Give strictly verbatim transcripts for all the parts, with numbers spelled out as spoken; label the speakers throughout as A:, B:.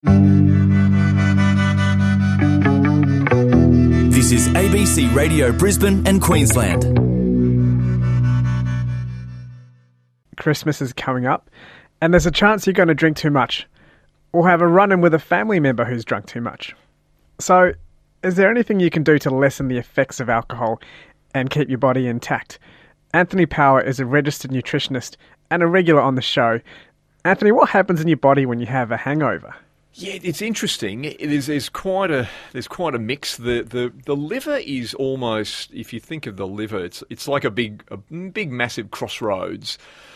A: This is A B C Radio Brisbane and Queensland.
B: Christmas is coming up, and there's a chance you're going to drink too much, or have a run-in with a family member who's drunk too much. So, is there anything you can do to lessen the effects of alcohol and keep your body intact? Anthony Power is a registered nutritionist and a regular on the show. Anthony, what happens in your body when you have a hangover?
C: Yeah, it's interesting. It is, there's quite a there's quite a mix. The, the the liver is almost, if you think of the liver, it's it's like a big a big massive crossroads.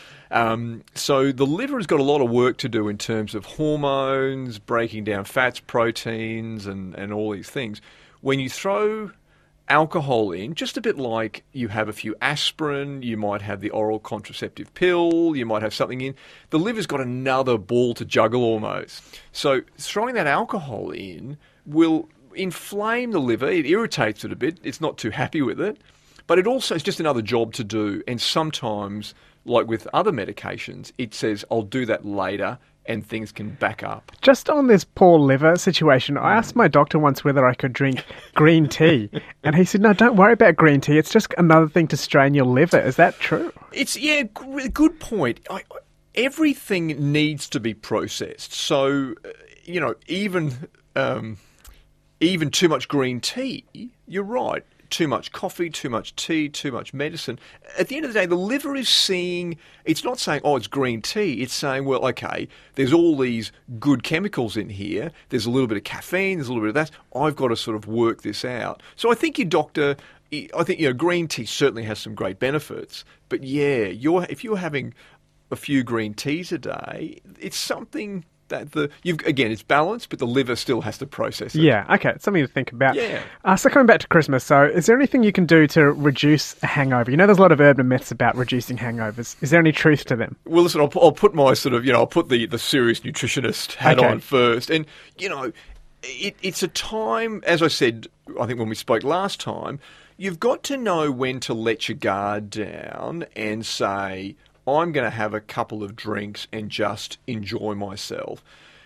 C: Um, so the liver has got a lot of work to do in terms of hormones, breaking down fats, proteins, and, and all these things. When you throw alcohol in, just a bit like you have a few aspirin, you might have the oral contraceptive pill, you might have something in, the liver's got another ball to juggle almost. So throwing that alcohol in will inflame the liver, it irritates it a bit, it's not too happy with it, but it also is just another job to do, and sometimes, like with other medications, it says, I'll do that later, and things can back up.
B: Just on this poor liver situation, I asked my doctor once whether I could drink green tea, and he said, no, don't worry about green tea, it's just another thing to strain your liver. Is that true?
C: It's, yeah, g- good point. I, everything needs to be processed. So, you know, even um, even too much green tea, you're right. Too much coffee, too much tea, too much medicine. At the end of the day, the liver is seeing, it's not saying, oh, it's green tea. It's saying, well, okay, there's all these good chemicals in here. There's a little bit of caffeine, there's a little bit of that. I've got to sort of work this out. So I think your doctor, I think, you know, green tea certainly has some great benefits. But yeah, you're if you're having a few green teas a day, it's something that the you've again it's balanced, but the liver still has to process it.
B: Yeah, okay, it's something to think about.
C: Yeah.
B: Uh, so coming back to Christmas, so is there anything you can do to reduce a hangover? You know, there's a lot of urban myths about reducing hangovers. Is there any truth to them?
C: Well, listen, I'll, I'll put my sort of you know I'll put the the serious nutritionist hat
B: Okay.
C: on first, and you know, it, it's a time, as I said, I think when we spoke last time, you've got to know when to let your guard down and say, I'm going to have a couple of drinks and just enjoy myself.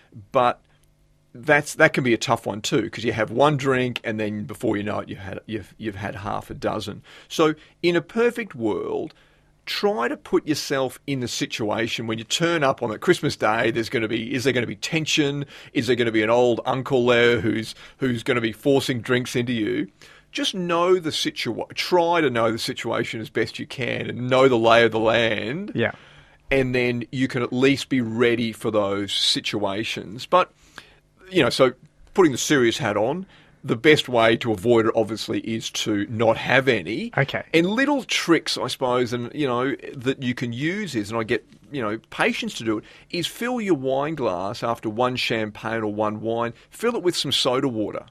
C: But that's that can be a tough one too, because you have one drink and then before you know it, you've had you've you've had half a dozen. So in a perfect world, try to put yourself in the situation when you turn up on a Christmas day. There's going to be is there going to be tension? Is there going to be an old uncle there who's who's going to be forcing drinks into you? Just know the situation. Try to know the situation as best you can and know the lay of the land.
B: Yeah.
C: And then you can at least be ready for those situations. But, you know, so putting the serious hat on, the best way to avoid it, obviously, is to not have any.
B: Okay.
C: And little tricks, I suppose, and, you know, that you can use is, and I get, you know, patients to do it, is fill your wine glass after one champagne or one wine, fill it with some soda water.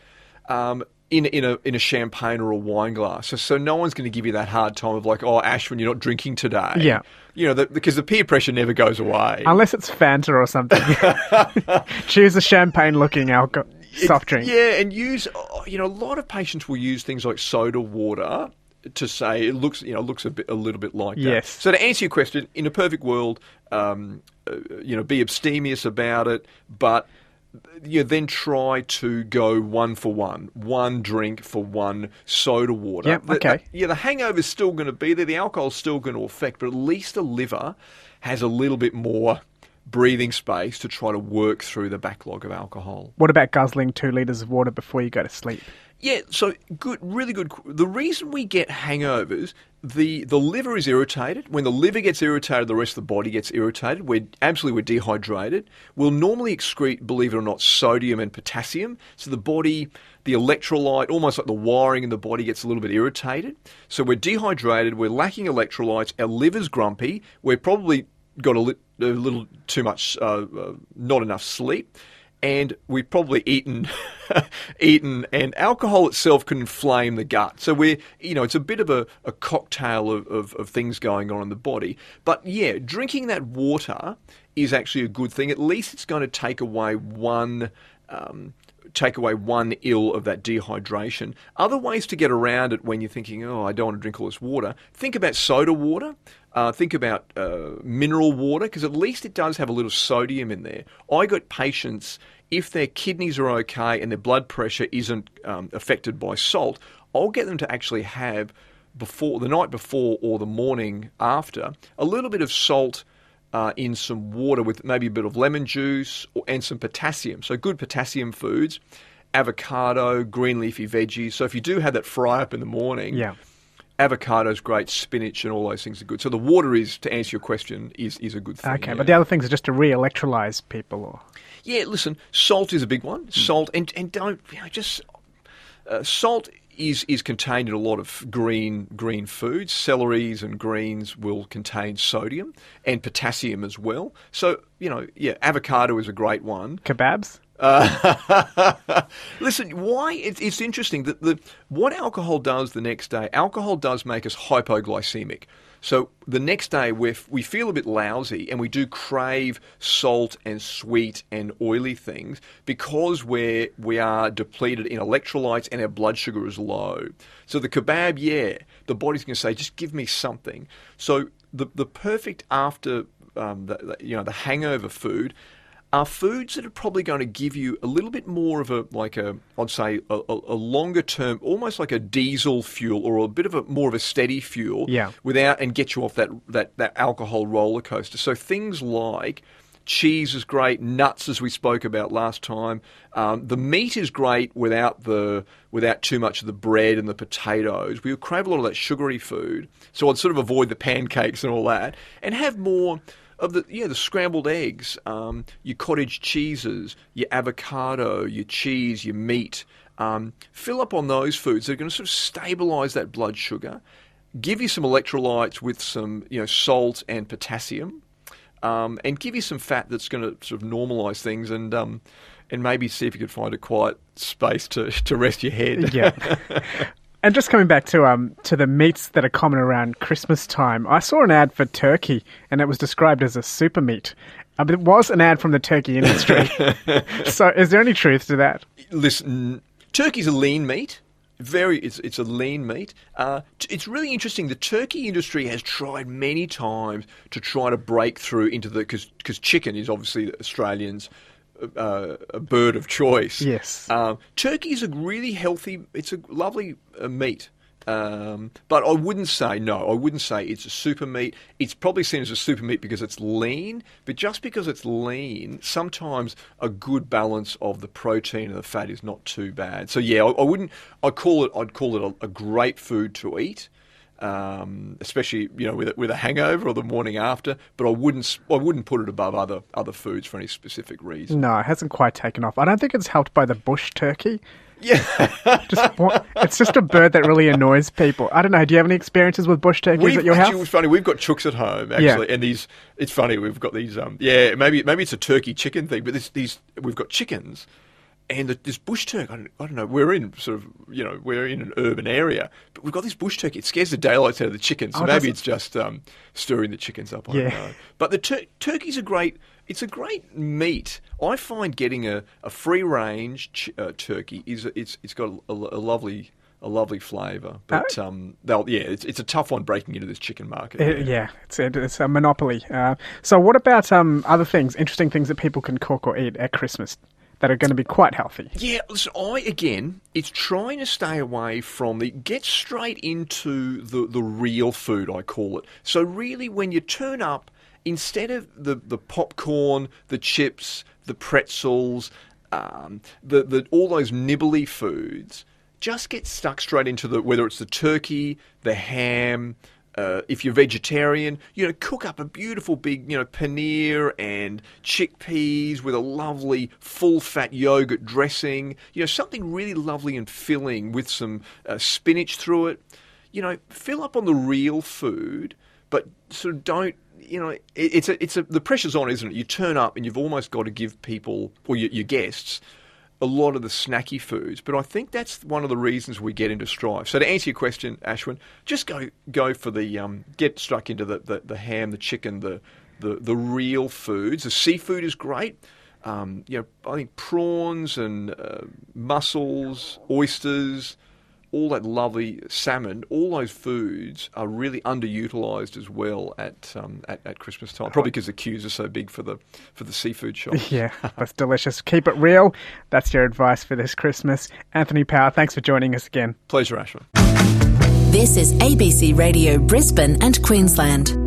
C: Um... In, in a in a champagne or a wine glass. So, so no one's going to give you that hard time of like, oh, Ashwin, you're not drinking today.
B: Yeah.
C: You know, the, because the peer pressure never goes away.
B: Unless it's Fanta or something. Choose a champagne-looking alcohol soft drink.
C: Yeah, and use, you know, a lot of patients will use things like soda water to say it looks, you know, looks a bit, a little bit like that.
B: Yes.
C: So to answer your question, in a perfect world, um, uh, you know, be abstemious about it, but you then try to go one for one, one drink for one soda water.
B: Yep,
C: The-
B: okay.
C: the- yeah, the hangover's still going to be there, the alcohol's still going to affect, but at least the liver has a little bit more breathing space to try to work through the backlog of alcohol.
B: What about guzzling two litres of water before you go to sleep?
C: Yeah, so good, really good. The reason we get hangovers, the, the liver is irritated. When the liver gets irritated, the rest of the body gets irritated. We're absolutely we're dehydrated. We'll normally excrete, believe it or not, sodium and potassium. So the body, the electrolyte, almost like the wiring in the body gets a little bit irritated. So we're dehydrated. We're lacking electrolytes. Our liver's grumpy. We're probably got a, li- a little too much, uh, uh, not enough sleep. And we've probably eaten, eaten, and alcohol itself can inflame the gut. So we're, you know, it's a bit of a, a cocktail of, of, of things going on in the body. But yeah, drinking that water is actually a good thing. At least it's going to take away one um, take away one ill of that dehydration. Other ways to get around it when you're thinking, oh, I don't want to drink all this water, think about soda water. Uh, think about uh, mineral water, because at least it does have a little sodium in there. I got patients, if their kidneys are okay and their blood pressure isn't um, affected by salt, I'll get them to actually have, before the night before or the morning after, a little bit of salt uh, in some water with maybe a bit of lemon juice or, and some potassium. So good potassium foods, avocado, green leafy veggies. So if you do have that fry up in the morning...
B: Yeah.
C: Avocado's great, spinach and all those things are good. So the water is, to answer your question, is is a good thing.
B: Okay,
C: yeah.
B: but the other things are just to re-electrolyse people, or
C: Yeah, listen, salt is a big one. Salt, and, and don't, you know, just, uh, salt is is contained in a lot of green green foods. Celeries and greens will contain sodium and potassium as well. So, you know, yeah, avocado is a great one.
B: kebabs.
C: Uh, listen, why it's, it's interesting that the what alcohol does the next day. Alcohol does make us hypoglycemic. So the next day we we feel a bit lousy and we do crave salt and sweet and oily things because we're we are depleted in electrolytes and our blood sugar is low. So the kebab, yeah, the body's going to say, just give me something. So the the perfect after um, the, the, you know the hangover food are foods that are probably going to give you a little bit more of a, like a, I'd say, a, a longer term, almost like a diesel fuel or a bit of a more of a steady fuel,
B: yeah.
C: without and get you off that, that, that alcohol roller coaster. So things like cheese is great, nuts as we spoke about last time. Um, the meat is great without the without too much of the bread and the potatoes. We crave a lot of that sugary food, so I'd sort of avoid the pancakes and all that, and have more of the yeah the scrambled eggs, um, your cottage cheeses, your avocado, your cheese, your meat. Um, fill up on those foods. They're going to sort of stabilise that blood sugar, give you some electrolytes with some you know salt and potassium, um, and give you some fat that's going to sort of normalise things, and um, and maybe see if you could find a quiet space to to rest your head.
B: Yeah. And just coming back to um to the meats that are common around Christmas time, I saw an ad for turkey, and it was described as a super meat. Uh, but it was an ad from the turkey industry. So, is there any truth to that?
C: Listen, turkey's a lean meat. Very, it's it's a lean meat. Uh, t- it's really interesting. The turkey industry has tried many times to try to break through into the because because chicken is obviously Australians. Uh, a bird of choice.
B: Yes.
C: Um, turkey is a really healthy, it's a lovely uh, meat. Um, but I wouldn't say, no, I wouldn't say it's a super meat. It's probably seen as a super meat because it's lean, but just because it's lean, sometimes a good balance of the protein and the fat is not too bad. So yeah, I, I wouldn't, I'd call it, I'd call it a, a great food to eat. Um, especially you know with a, with a hangover or the morning after, but I wouldn't I wouldn't put it above other other foods for any specific reason.
B: No, it hasn't quite taken off. I don't think it's helped by the bush turkey.
C: Yeah,
B: just what, it's just a bird that really annoys people. I don't know. Do you have any experiences with bush turkeys
C: we've,
B: at your
C: actually,
B: house?
C: It's funny. We've got chooks at home actually,
B: Yeah.
C: and these. It's funny. We've got these. Um, yeah, maybe maybe it's a turkey chicken thing, but this, these we've got chickens. And the, this bush turkey, I don't, I don't know, we're in sort of, you know, we're in an urban area, but we've got this bush turkey. It scares the daylights out of the chickens. So
B: Oh,
C: maybe
B: does it?
C: it's just um, stirring the chickens up. I
B: Yeah.
C: don't know. But the tur- turkey's a great, it's a great meat. I find getting a, a free range ch- uh, turkey is it's it's got a, a lovely a lovely flavour. But
B: Oh.
C: um, they'll yeah, it's it's a tough one breaking into this chicken market.
B: Uh, yeah, it's a, it's a monopoly. Uh, so, what about um other things, interesting things that people can cook or eat at Christmas that are going to be quite healthy?
C: Yeah, listen, I, again, it's trying to stay away from the, get straight into the, the real food, I call it. So really, when you turn up, instead of the, the popcorn, the chips, the pretzels, um, the, the all those nibbly foods, just get stuck straight into the, whether it's the turkey, the ham, Uh, if you're vegetarian, you know, cook up a beautiful big, you know, paneer and chickpeas with a lovely full-fat yogurt dressing. You know, something really lovely and filling with some uh, spinach through it. You know, fill up on the real food, but sort of don't. You know, it, it's a, it's a, the pressure's on, isn't it? You turn up and you've almost got to give people or your, your guests a lot of the snacky foods, but I think that's one of the reasons we get into strife. So to answer your question, Ashwin, just go go for the um, get stuck into the, the, the ham, the chicken, the, the the real foods. The seafood is great. Um, you know, I think prawns and uh, mussels, oysters, all that lovely salmon, all those foods are really underutilised as well at, um, at at Christmas time. Probably because the queues are so big for the for the seafood shops.
B: Yeah, that's delicious. Keep it real. That's your advice for this Christmas. Anthony Power, thanks for joining us again.
C: Pleasure, Ashwin.
D: This is A B C Radio Brisbane and Queensland.